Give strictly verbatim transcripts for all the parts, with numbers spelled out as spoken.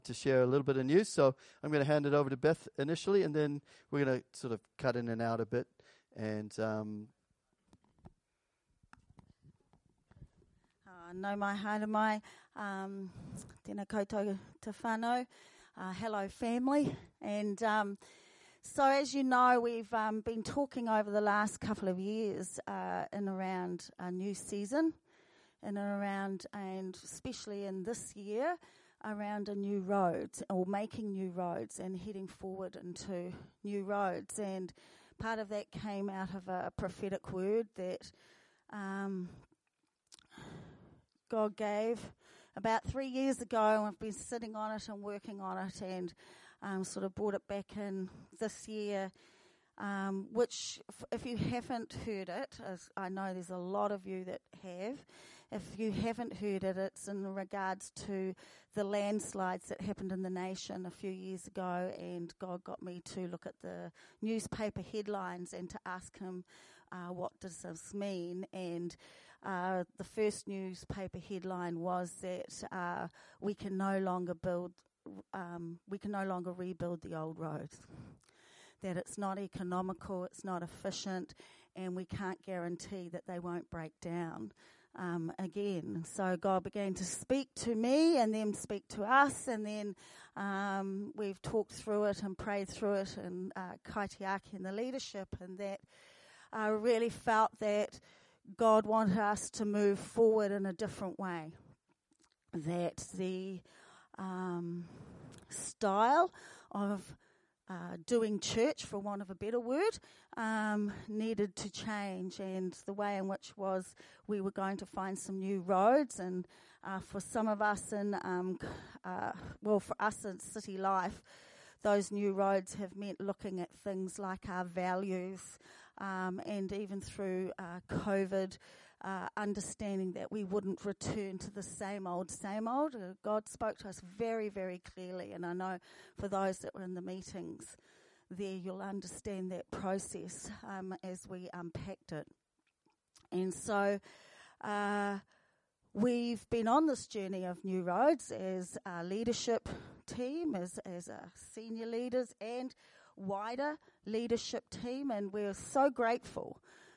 to share a little bit of news. So I'm going to hand it over to Beth initially, and then we're going to sort of cut in and out a bit. And um, uh, no mai haere mai, um, tēnā koutou te whānau, uh, hello family. And um, so as you know, we've um, been talking over the last couple of years uh, in around a new season, in and around, and especially in this year, around a new road, or making new roads and heading forward into new roads. And part of that came out of a prophetic word that um, God gave about three years ago, and I've been sitting on it and working on it, and um, sort of brought it back in this year, um, which f- if you haven't heard it, as I know there's a lot of you that have, if you haven't heard it, it's in regards to the landslides that happened in the nation a few years ago, and God got me to look at the newspaper headlines and to ask him, uh, what does this mean? And uh, the first newspaper headline was that uh, we can no longer build, um, we can no longer rebuild the old roads. That it's not economical, it's not efficient, and we can't guarantee that they won't break down um, again. So God began to speak to me and then speak to us, and then um, we've talked through it and prayed through it, and uh, Kaitiaki and the leadership, and that I really felt that God wanted us to move forward in a different way. That the um, style of Uh, doing church, for want of a better word, um, needed to change, and the way in which was we were going to find some new roads, and uh, for some of us in, um, uh, well, for us in city life, those new roads have meant looking at things like our values, um, and even through uh, COVID, Uh, understanding that we wouldn't return to the same old, same old. Uh, God spoke to us very, very clearly, and I know for those that were in the meetings there, you'll understand that process um, as we unpacked it. And so uh, we've been on this journey of new roads as a leadership team, as, as a senior leaders and wider leadership team, and we're so grateful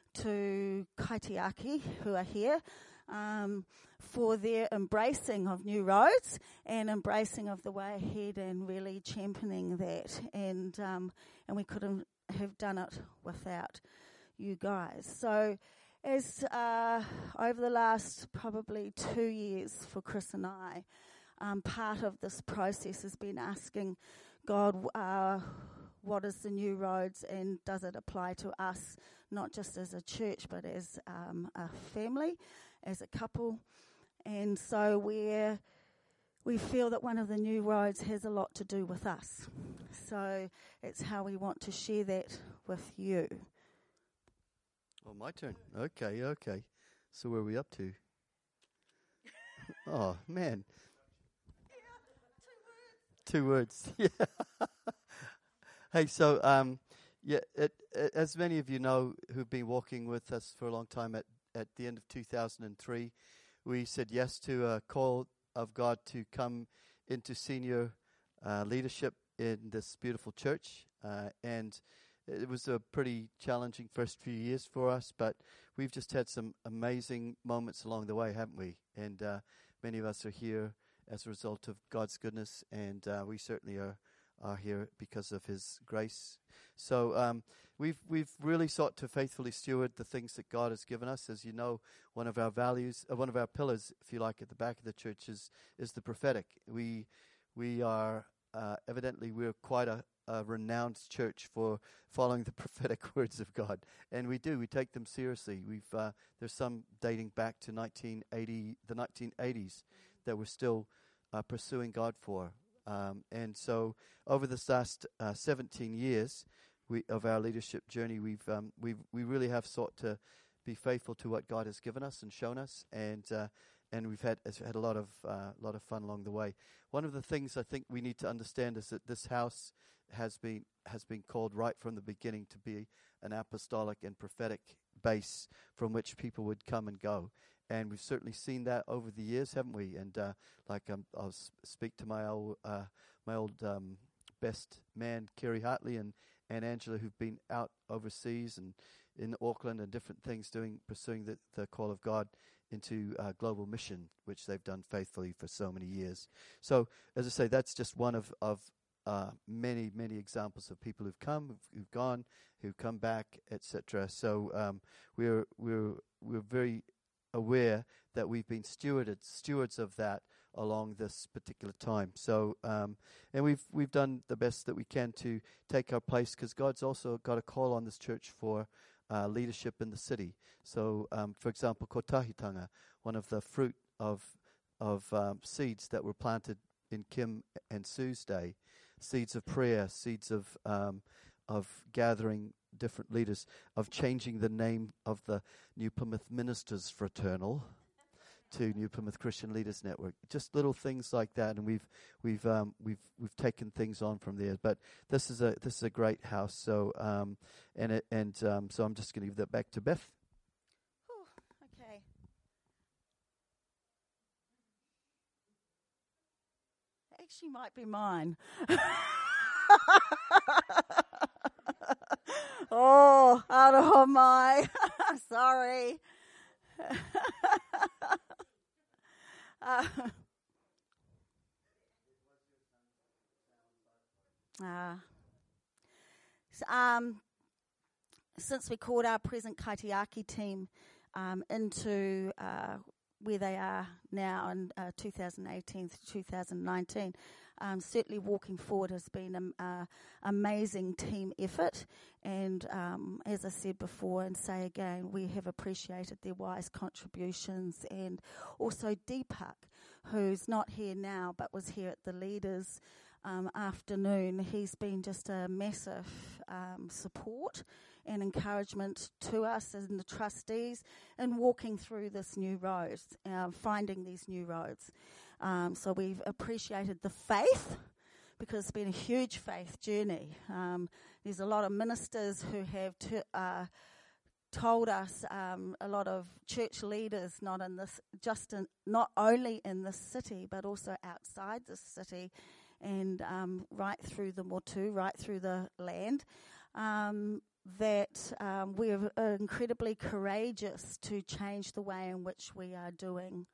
to Kaitiaki, who are here, um, for their embracing of new roads and embracing of the way ahead and really championing that. And um, and we couldn't have done it without you guys. So as uh, over the last probably two years for Chris and I, um, part of this process has been asking God, uh, what is the new roads, and does it apply to us, not just as a church, but as um, a family, as a couple. And so we're, we feel that one of the new roads has a lot to do with us. So it's how we want to share that with you. Oh, my turn. Okay, okay. So where are we up to? Oh, man. Yeah, two words. Two words, yeah. Hey, so, um, yeah, it, it, as many of you know who've been walking with us for a long time, at, at the end of two thousand three, we said yes to a call of God to come into senior uh, leadership in this beautiful church. Uh, and it was a pretty challenging first few years for us, but we've just had some amazing moments along the way, haven't we? And uh, many of us are here as a result of God's goodness, and uh, we certainly are are here because of his grace. So um, we've we've really sought to faithfully steward the things that God has given us. As you know, one of our values, uh, one of our pillars, if you like, at the back of the church is, is the prophetic. We we are, uh, evidently, we're quite a, a renowned church for following the prophetic words of God. And we do, we take them seriously. We've uh, there's some dating back to nineteen eighty, the nineteen eighties, that we're still uh, pursuing God for. Um, and so over this last uh, seventeen years we, of our leadership journey, we've um, we've we really have sought to be faithful to what God has given us and shown us, and uh, and we've had has had a lot of uh, lot of fun along the way. One of the things I think we need to understand is that this house has been has been called right from the beginning to be an apostolic and prophetic base from which people would come and go. and we've certainly seen that over the years, haven't we? And uh, like um, I'll s- speak to my old uh, my old um, best man, Kerry Hartley, and, and Angela, who've been out overseas and in Auckland and different things, doing pursuing the, the call of God into uh, global mission, which they've done faithfully for so many years. So, as I say, that's just one of of uh, many many examples of people who've come, who've, who've gone, who've come back, et cetera. So um, we're we're we're very aware that we've been stewarded stewards of that along this particular time. So um, and we've we've done the best that we can to take our place, because God's also got a call on this church for Uh, leadership in the city. So, um, for example, kotahitanga, one of the fruit of of um, seeds that were planted in Kim and Sue's day, seeds of prayer, seeds of um, of gathering different leaders, of changing the name of the New Plymouth Ministers Fraternal to New Plymouth Christian Leaders Network. Just little things like that, and we've we've um, we've we've taken things on from there. But this is a this is a great house. So um, and it and um, so I'm just going to give that back to Beth. Whew, okay. Actually, might be mine. Oh, out of my. Sorry. uh, uh, so, um, since we called our present Kaitiaki team um, into uh, where they are now in uh, two thousand eighteen to two thousand nineteen, um, certainly walking forward has been an uh, amazing team effort. And um, as I said before and say again, we have appreciated their wise contributions. And also Deepak, who's not here now but was here at the leaders um, afternoon. He's been just a massive um, support and encouragement to us and the trustees in walking through this new roads, uh, finding these new roads. Um, so we've appreciated the faith, because it's been a huge faith journey. Um, there's a lot of ministers who have t- uh, told us, um, a lot of church leaders, not in this, just in, not only in this city, but also outside this city, and um, right through the Motu, right through the land. Um, that um, we're incredibly courageous to change the way in which we are doing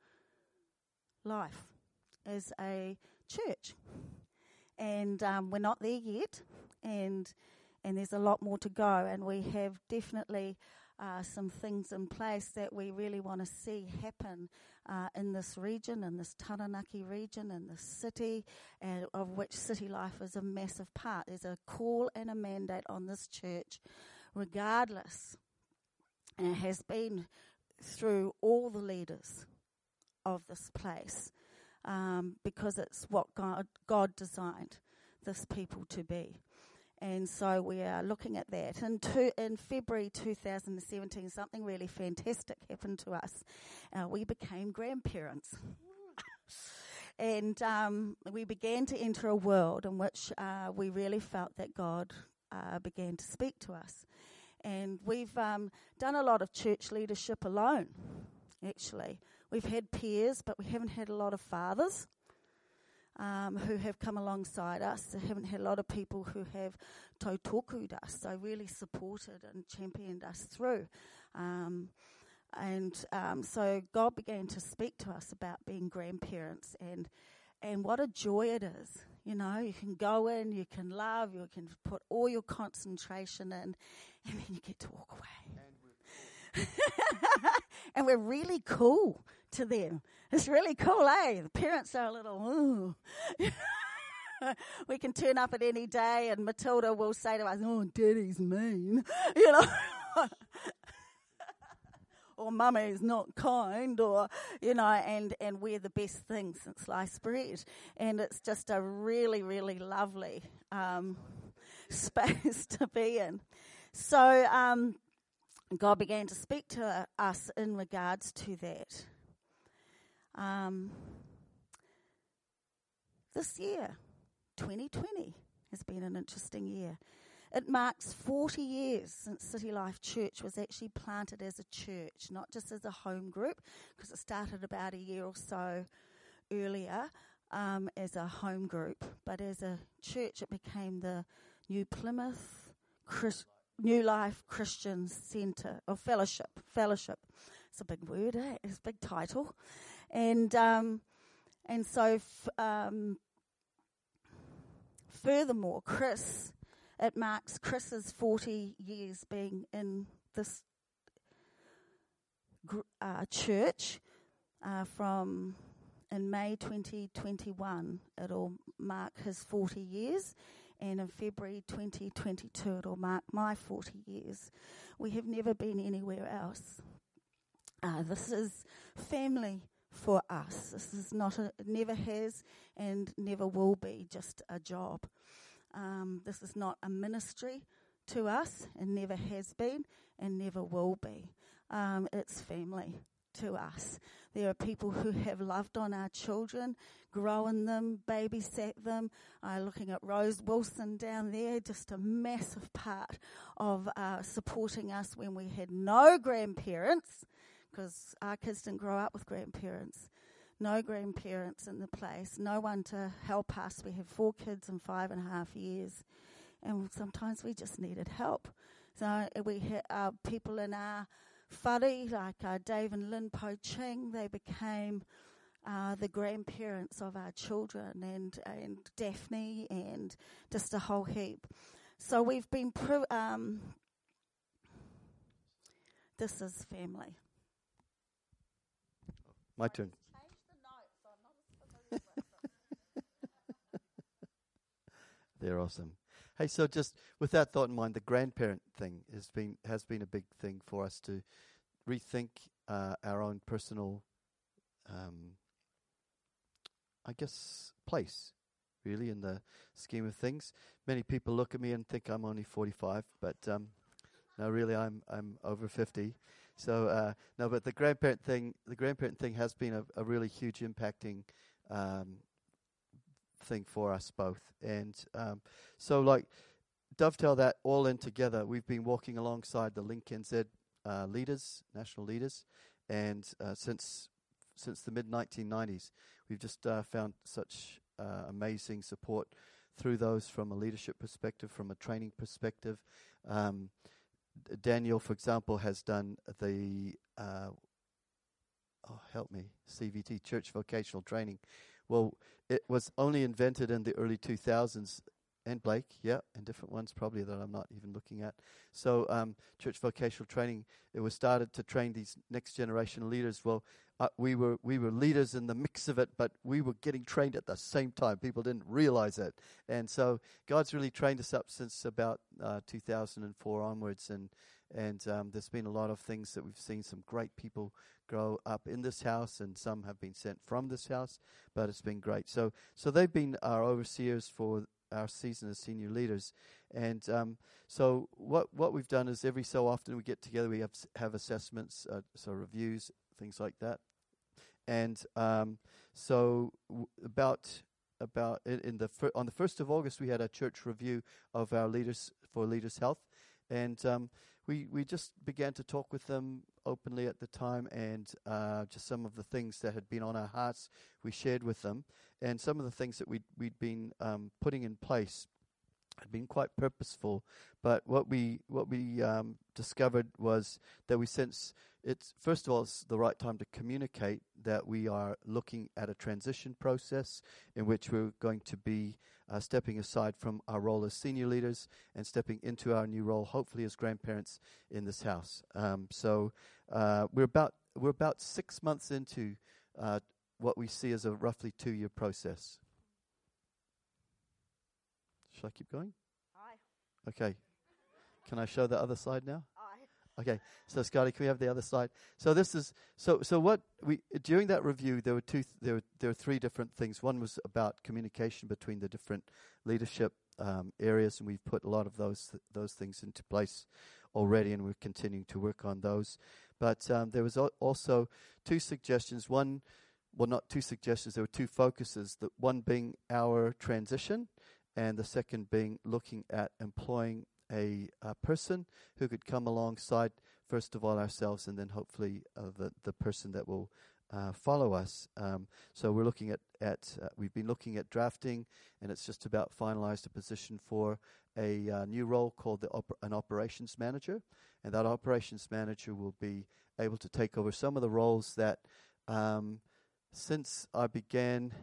life as a church. And um, we're not there yet, and and there's a lot more to go, and we have definitely uh, some things in place that we really want to see happen uh, in this region, in this Taranaki region, in this city, and of which City Life is a massive part. There's a call and a mandate on this church, regardless, and it has been through all the leaders of this place, um, because it's what God, God designed this people to be. And so we are looking at that. And to, in February two thousand seventeen, something really fantastic happened to us. Uh, we became grandparents. And um, we began to enter a world in which uh, we really felt that God uh, began to speak to us. And we've um, done a lot of church leadership alone, actually. We've had peers, but we haven't had a lot of fathers um, who have come alongside us. We haven't had a lot of people who have tautoku'd us, so really supported and championed us through. Um, and um, so God began to speak to us about being grandparents, and and what a joy it is. You know, you can go in, you can love, you can put all your concentration in, and then you get to walk away. And we're, and we're really cool to them. It's really cool, eh? The parents are a little, ooh. We can turn up at any day, and Matilda will say to us, oh, Daddy's mean, you know. Or Mummy's not kind, or, you know, and, and we're the best thing since sliced bread. And it's just a really, really lovely um, space to be in. So um, God began to speak to us in regards to that. Um, this year, twenty twenty, has been an interesting year. It marks forty years since City Life Church was actually planted as a church, not just as a home group, because it started about a year or so earlier um, as a home group, but as a church it became the New Plymouth Chris- New Life Christian Centre, or Fellowship. Fellowship. It's a big word, eh? It's a big title. And um, and so f- um, furthermore, Chris... It marks Chris's forty years being in this gr- uh, church uh, from in May twenty twenty-one. It'll mark his forty years, and in February twenty twenty-two it'll mark my forty years. We have never been anywhere else. Uh, this is family for us. This is not a, it never has and never will be just a job. Um, this is not a ministry to us, and never has been, and never will be. Um, it's family to us. There are people who have loved on our children, grown them, babysat them. Uh, looking at Rose Wilson down there, just a massive part of uh, supporting us when we had no grandparents, because our kids didn't grow up with grandparents. No grandparents in the place, no one to help us. We have four kids in five and a half years, and sometimes we just needed help. So we had uh, people in our whare, like uh, Dave and Lynn Po Ching. They became uh, the grandparents of our children, and and Daphne, and just a whole heap. So we've been, pro- um, this is family. My turn. They're awesome. Hey, so just with that thought in mind, the grandparent thing has been has been a big thing for us to rethink uh, our own personal, um, I guess, place, really, in the scheme of things. Many people look at me and think I'm only forty-five, but um, no, really, I'm I'm over fifty. So uh, no, but the grandparent thing, the grandparent thing has been a, a really huge impacting Um, thing for us both. And um, so like dovetail that all in together, we've been walking alongside the Link N Z uh, leaders, national leaders, and uh, since since the mid nineteen nineties, we've just uh, found such uh, amazing support through those from a leadership perspective, from a training perspective. Um, D- Daniel, for example, has done the uh, oh help me C V T, Church Vocational Training. Well, it was only invented in the early two thousands, and Blake, yeah, and different ones probably that I'm not even looking at. So um, Church Vocational Training, it was started to train these next generation leaders. Well, uh, we were we were leaders in the mix of it, but we were getting trained at the same time. People didn't realize it. And so God's really trained us up since about uh, two thousand four onwards, and and um, there's been a lot of things that we've seen, some great people grow up in this house, and some have been sent from this house, but it's been great. So so they've been our overseers for our season as senior leaders. And um, so what what we've done is every so often we get together, we have have assessments, uh, so reviews, things like that. And um, so w- about about in, in the fir- on the first of August, we had a church review of our leaders for Leaders Health, and um, we we just began to talk with them openly at the time, and uh, just some of the things that had been on our hearts we shared with them, and some of the things that we'd we'd been um, putting in place had been quite purposeful. But what we what we um, discovered was that we sense it's first of all it's the right time to communicate that we are looking at a transition process in which we're going to be uh, stepping aside from our role as senior leaders and stepping into our new role, hopefully as grandparents in this house. Um, so uh, we're about we're about six months into uh, what we see as a roughly two-year process. Shall I keep going? Aye. Okay. Can I show the other side now? Aye. Okay. So Scotty, can we have the other side? So this is so so what we during that review there were two th- there were there were three different things. One was about communication between the different leadership um, areas, and we've put a lot of those th- those things into place already, and we're continuing to work on those. But um, there was al- also two suggestions. One, well, not two suggestions. There were two focuses. The one being our transition, and the second being looking at employing a, a person who could come alongside, first of all, ourselves, and then hopefully uh, the, the person that will uh, follow us. Um, so we're looking at, at uh, we've been looking at drafting, and it's just about finalized a position for a uh, new role called the op- an operations manager. And that operations manager will be able to take over some of the roles that um, since I began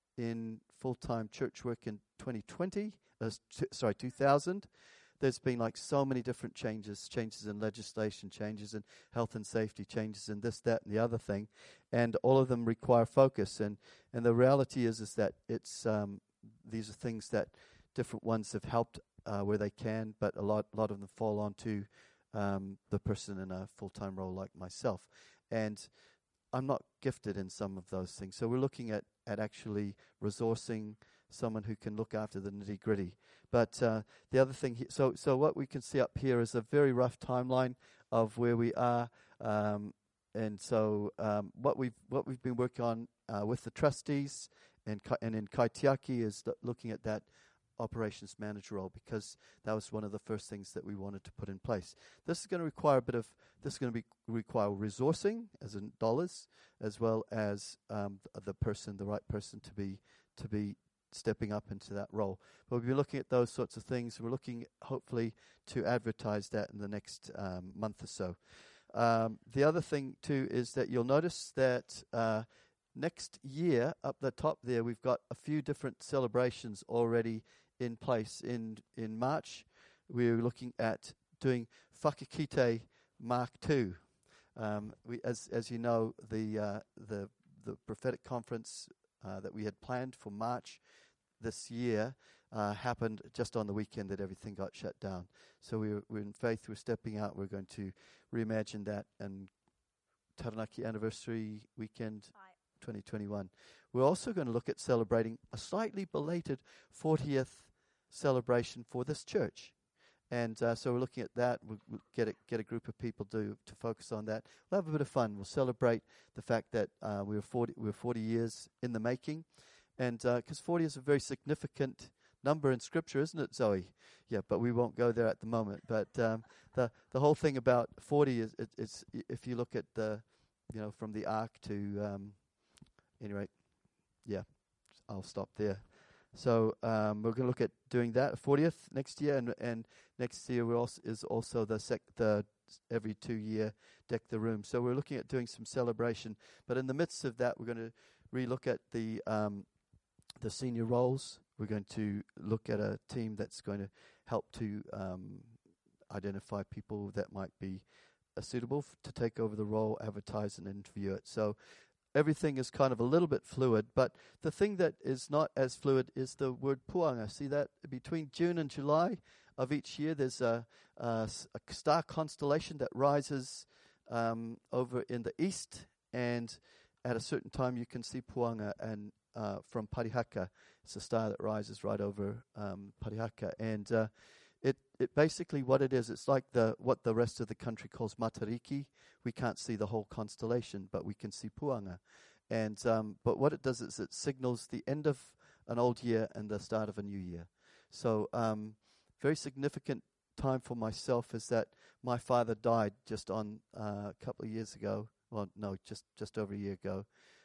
in full-time church work in twenty twenty, uh, t- sorry, two thousand, there's been like so many different changes, changes in legislation, changes in health and safety, changes in this, that, and the other thing, and all of them require focus. And, and the reality is is that it's um, these are things that different ones have helped uh, where they can, but a lot, lot of them fall onto um, the person in a full-time role like myself. And I'm not gifted in some of those things. So we're looking at, at actually resourcing someone who can look after the nitty-gritty. But uh, the other thing, he- so so what we can see up here is a very rough timeline of where we are. Um, and so um, what we've what we've been working on uh, with the trustees and Ka- and in Kaitiaki is th- looking at that operations manager role, because that was one of the first things that we wanted to put in place. This is going to require a bit of, this is going to be require resourcing, as in dollars, as well as um, th- the person, the right person to be to be stepping up into that role. But we'll be looking at those sorts of things. We're looking, hopefully, to advertise that in the next um, month or so. Um, the other thing, too, is that you'll notice that uh, next year, up the top there, we've got a few different celebrations already in place. In in March, we're looking at doing Whakakite Mark two. Um, we, as as you know, the uh, the the prophetic conference uh, that we had planned for March this year uh, happened just on the weekend that everything got shut down. So we we're, we're in faith. We're stepping out. We're going to reimagine that, and Taranaki anniversary weekend twenty twenty-one. We're also going to look at celebrating a slightly belated fortieth celebration for this church. And uh, so we're looking at that. We'll, we'll get a, get a group of people to to focus on that. We'll have a bit of fun. We'll celebrate the fact that uh, we were forty we were forty years in the making, and because uh, forty is a very significant number in Scripture, isn't it, Zoe? Yeah, but we won't go there at the moment. But um, the the whole thing about forty is it, it's if you look at the, you know, from the ark to um, anyway, yeah, I'll stop there. So um, we're going to look at doing that fortieth next year, and and next year we also is also the sec the every two year deck the room. So we're looking at doing some celebration, but in the midst of that, we're going to relook at the um, the senior roles. We're going to look at a team that's going to help to um, identify people that might be uh, suitable f- to take over the role, advertise and interview it. So everything is kind of a little bit fluid, but the thing that is not as fluid is the word puanga. See that between June and July of each year, there's a, a, a star constellation that rises um, over in the east, and at a certain time you can see puanga and uh, from Parihaka. It's a star that rises right over um, Parihaka, and uh, it it basically what it is. It's like the what the rest of the country calls matariki. We can't see the whole constellation, but we can see puanga. And um, but what it does is it signals the end of an old year and the start of a new year. So um, very significant time for myself is that my father died just on uh, a couple of years ago. Well, no, just just over a year ago,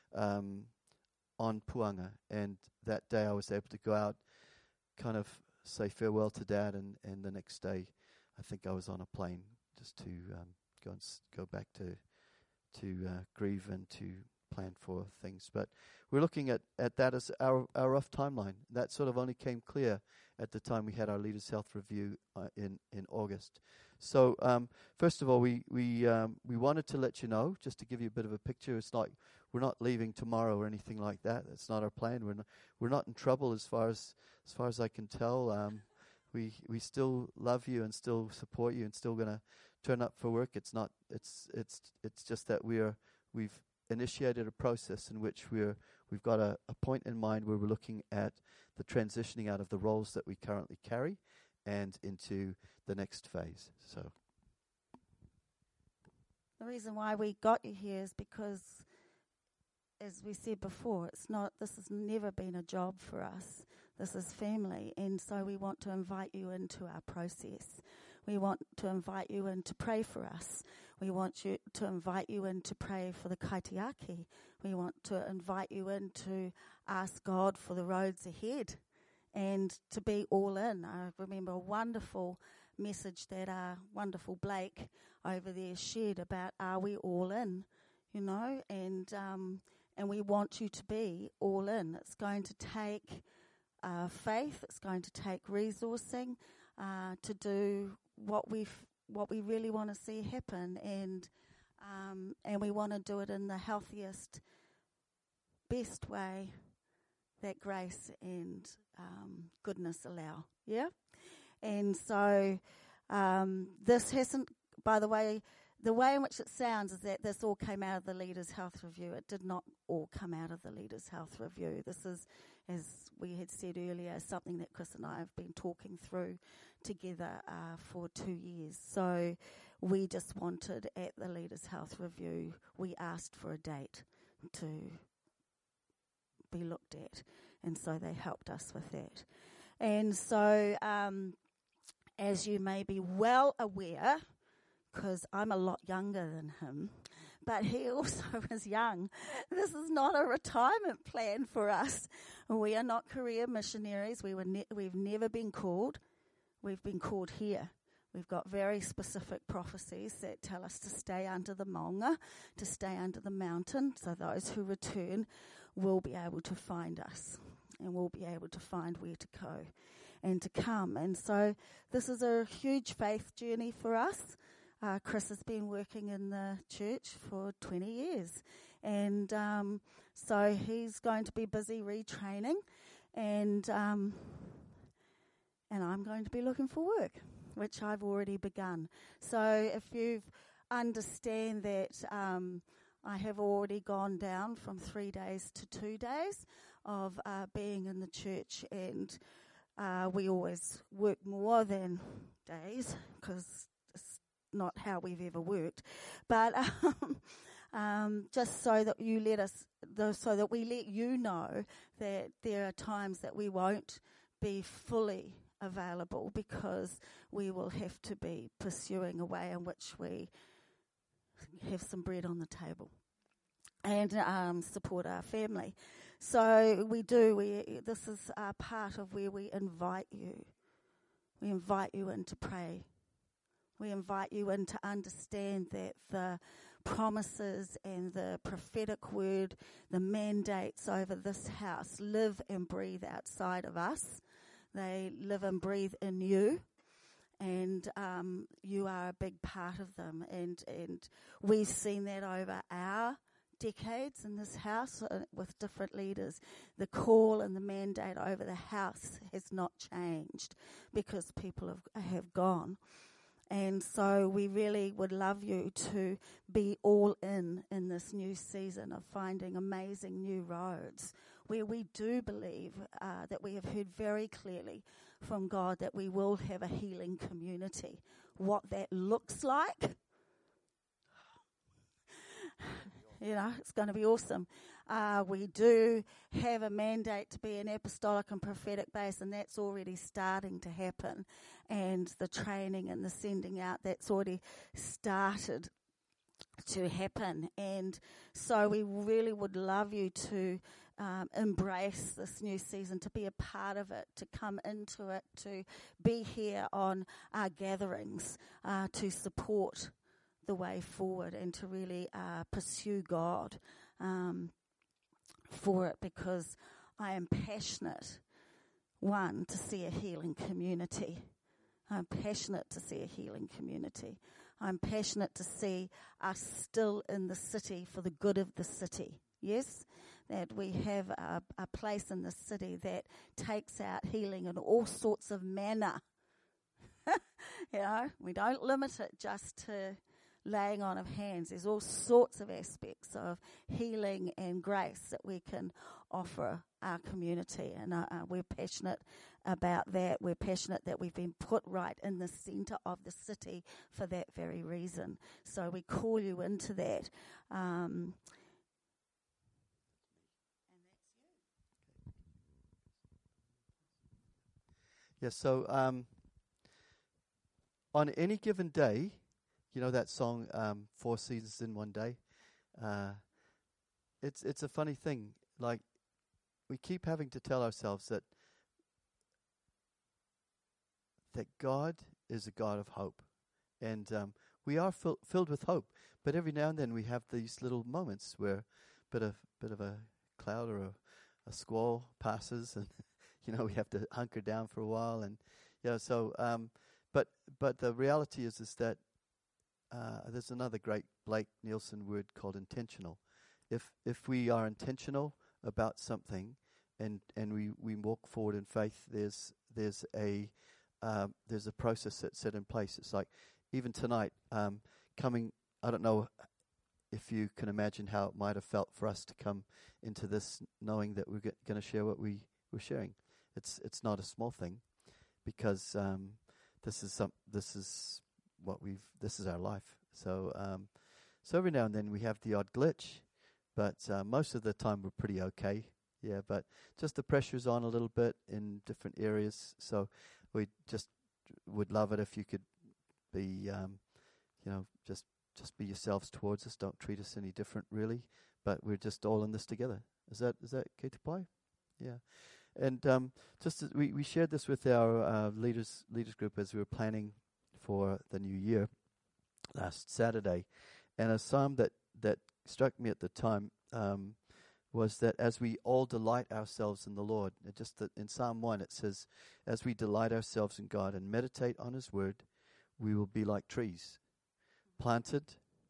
um, on puanga. And that day I was able to go out, kind of say farewell to Dad, and, and the next day I think I was on a plane just to um, go and s- go back to to uh, grieve and to plan for things. But we're looking at, at that as our, our rough timeline. That sort of only came clear at the time we had our Leaders' Health Review uh, in, in August. So um, first of all, we we um, we wanted to let you know, just to give you a bit of a picture. It's like we're not leaving tomorrow or anything like that. That's not our plan. We're not, we're not in trouble as far as as far as I can tell. Um, we we still love you and still support you and still gonna turn up for work. It's not. It's it's it's just that we're we've initiated a process in which we're we've got a, a point in mind where we're looking at the transitioning out of the roles that we currently carry and into the next phase. So the reason why we got you here is because as we said before, it's not. This has never been a job for us. This is family, and so we want to invite you into our process. We want to invite you in to pray for us. We want you to invite you in to pray for the kaitiaki. We want to invite you in to ask God for the roads ahead and to be all in. I remember a wonderful message that our wonderful Blake over there shared about, are we all in, you know, and um, and we want you to be all in. It's going to take uh, faith, it's going to take resourcing uh, to do what we've what we really want to see happen, and um, and we want to do it in the healthiest, best way that grace and um, goodness allow. Yeah, and so um, this hasn't. By the way, the way in which it sounds is that this all came out of the Leaders' Health Review. It did not all come out of the Leaders' Health Review. This is, as we had said earlier, something that Chris and I have been talking through together uh, for two years. So we just wanted, at the Leaders' Health Review, we asked for a date to be looked at, and so they helped us with that. And so, um, as you may be well aware, because I'm a lot younger than him, but he also is young. This is not a retirement plan for us. We are not career missionaries. We were ne- we've never been called. We've been called here. We've got very specific prophecies that tell us to stay under the maunga, to stay under the mountain, so those who return will be able to find us and will be able to find where to go and to come. And so this is a huge faith journey for us. Uh, Chris has been working in the church for twenty years, and um, so he's going to be busy retraining, and um, and I'm going to be looking for work, which I've already begun. So if you understand that um, I have already gone down from three days to two days of uh, being in the church, and uh, we always work more than days because not how we've ever worked, but um, um, just so that you let us, the, so that we let you know that there are times that we won't be fully available because we will have to be pursuing a way in which we have some bread on the table and um, support our family. So we do. We this is a part of where we invite you. We invite you in to pray. We invite you in to understand that the promises and the prophetic word, the mandates over this house live and breathe outside of us. They live and breathe in you, and um, you are a big part of them. And, and we've seen that over our decades in this house uh, with different leaders. The call and the mandate over the house has not changed because people have, have gone. And so we really would love you to be all in in this new season of finding amazing new roads, where we do believe uh, that we have heard very clearly from God that we will have a healing community. What that looks like, you know, it's going to be awesome. Uh, we do have a mandate to be an apostolic and prophetic base, and that's already starting to happen. And the training and the sending out, that's already started to happen. And so we really would love you to um, embrace this new season, to be a part of it, to come into it, to be here on our gatherings, uh, to support the way forward and to really uh, pursue God um, for it, because I am passionate, one, to see a healing community. I'm passionate to see a healing community. I'm passionate to see us still in the city for the good of the city. Yes, that we have a, a place in the city that takes out healing in all sorts of manner. You know, we don't limit it just to laying on of hands. There's all sorts of aspects of healing and grace that we can offer our community, and uh, uh, we're passionate about that. We're passionate that we've been put right in the centre of the city for that very reason. So we call you into that. Um, Yeah, so um, on any given day, you know that song, um, Four Seasons in One Day? Uh, it's it's a funny thing. Like, we keep having to tell ourselves that that God is a God of hope. And um, we are fill, filled with hope. But every now and then we have these little moments where a bit of, bit of a cloud or a, a squall passes and, you know, we have to hunker down for a while. And, yeah, so, um, but but the reality is, is that uh, there's another great Blake Nielsen word called intentional. If if we are intentional about something and, and we, we walk forward in faith, there's there's a um, there's a process that's set in place. It's like even tonight, um, coming, I don't know if you can imagine how it might have felt for us to come into this knowing that we're going to share what we were sharing. It's it's not a small thing, because um, this is some this is what we've this is our life. So um, so every now and then we have the odd glitch, but uh, most of the time we're pretty okay. Yeah, but just the pressure's on a little bit in different areas. So we just would love it if you could be, um, you know, just just be yourselves towards us. Don't treat us any different, really. But we're just all in this together. Is that is that okay to play? Yeah. And um, just as we we shared this with our uh, leaders leaders group as we were planning for the new year last Saturday, and a psalm that that struck me at the time um, was that as we all delight ourselves in the Lord, it just that in Psalm one it says, as we delight ourselves in God and meditate on His Word, we will be like trees planted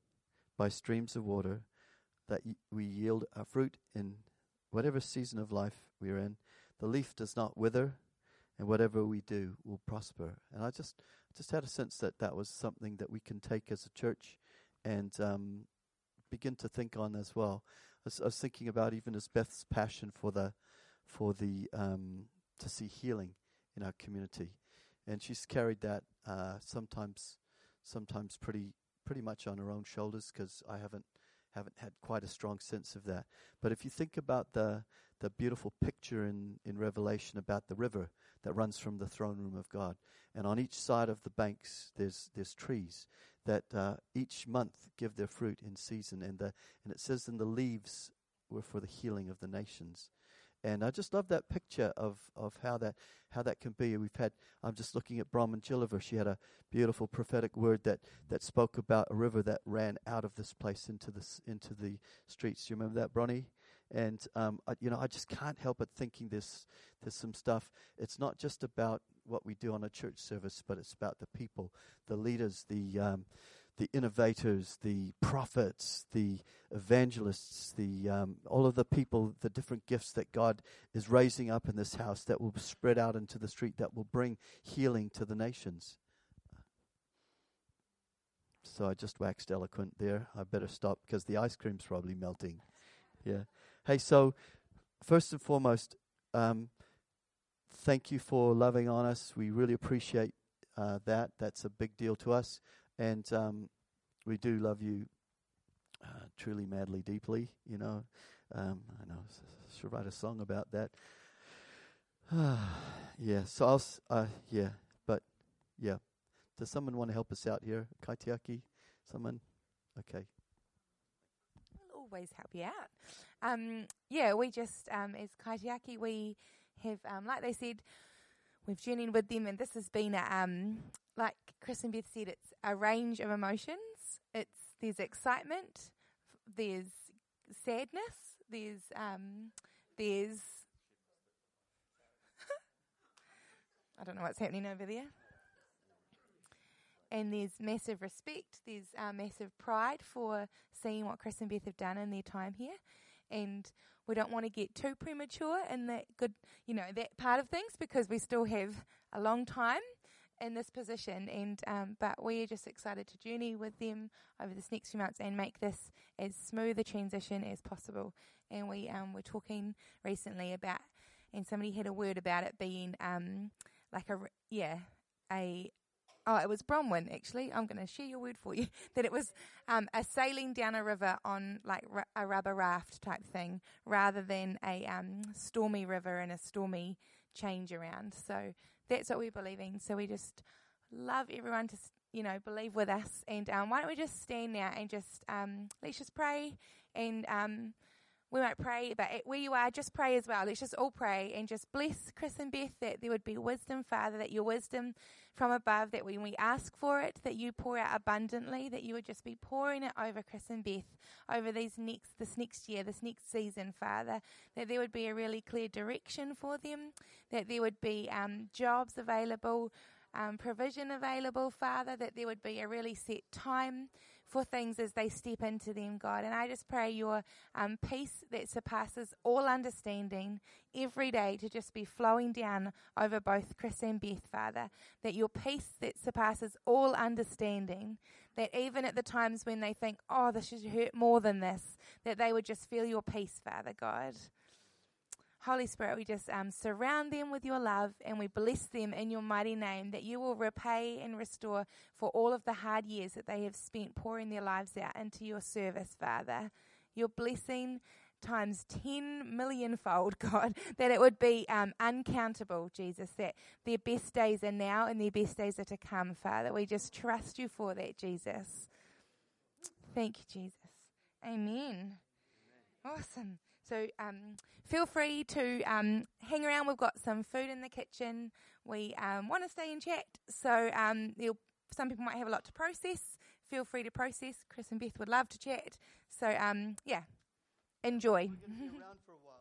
by streams of water, that y- we yield our fruit in whatever season of life we are in. The leaf does not wither, and whatever we do will prosper. And I just just had a sense that that was something that we can take as a church and um, begin to think on as well. I was, I was thinking about even as Beth's passion for the for the um, to see healing in our community, and she's carried that uh, sometimes sometimes pretty pretty much on her own shoulders, because I haven't haven't had quite a strong sense of that. But if you think about the the beautiful picture in, in Revelation about the river that runs from the throne room of God, and on each side of the banks there's there's trees that uh, each month give their fruit in season, and the and it says in the leaves were for the healing of the nations. And I just love that picture of, of how that how that can be. We've had, I'm just looking at Brahman Gilliver. She had a beautiful prophetic word that, that spoke about a river that ran out of this place into this into the streets. Do you remember that, Bronnie? And um, I, you know, I just can't help but thinking this there's some stuff. It's not just about what we do on a church service, but it's about the people, the leaders, the um, the innovators, the prophets, the evangelists, the um, all of the people, the different gifts that God is raising up in this house that will spread out into the street, that will bring healing to the nations. So I just waxed eloquent there. I better stop because the ice cream's probably melting. Yeah. Hey, so first and foremost, um, thank you for loving on us. We really appreciate uh, that. That's a big deal to us. And um, we do love you uh, truly, madly, deeply, you know. Um, I know, I should write a song about that. yeah, so I'll, s- uh, yeah, but, yeah. Does someone want to help us out here? Kaitiaki? Someone? Okay. We'll always help you out. Um, yeah, we just, um, as Kaitiaki, we have, um, like they said, we've journeyed with them, and this has been, a, um, like Chris and Beth said, it's a range of emotions. It's there's excitement, there's sadness, there's um, there's I don't know what's happening over there, and there's massive respect. There's uh, massive pride for seeing what Chris and Beth have done in their time here, and we don't want to get too premature in that good, you know, that part of things, because we still have a long time in this position, and um, but we're just excited to journey with them over this next few months and make this as smooth a transition as possible. And we um, were talking recently about, and somebody had a word about it being um, like a, yeah, a, oh, it was Bronwyn, actually. I'm going to share your word for you. That it was um, a sailing down a river on like r- a rubber raft type thing, rather than a um, stormy river and a stormy change around. So that's what we're believing. So we just love everyone to, you know, believe with us. And um, why don't we just stand now and just, um, let's just pray. And um, we might pray, but where you are, just pray as well. Let's just all pray and just bless Chris and Beth, that there would be wisdom, Father, that your wisdom from above, that when we ask for it, that you pour out abundantly, that you would just be pouring it over Chris and Beth over these next, this next year, this next season, Father, that there would be a really clear direction for them, that there would be um, jobs available, um, provision available, Father, that there would be a really set time for things as they step into them, God. And I just pray your um, peace that surpasses all understanding every day to just be flowing down over both Chris and Beth, Father. That your peace that surpasses all understanding, that even at the times when they think, oh, this should hurt more than this, that they would just feel your peace, Father God. Holy Spirit, we just um, surround them with your love, and we bless them in your mighty name, that you will repay and restore for all of the hard years that they have spent pouring their lives out into your service, Father. Your blessing times ten million fold, God, that it would be um, uncountable, Jesus, that their best days are now and their best days are to come, Father. We just trust you for that, Jesus. Thank you, Jesus. Amen. Awesome. So um, feel free to um, hang around. We've got some food in the kitchen. We um, want to stay and chat. So um, some people might have a lot to process. Feel free to process. Chris and Beth would love to chat. So um, yeah, enjoy. We're going to be around for a while.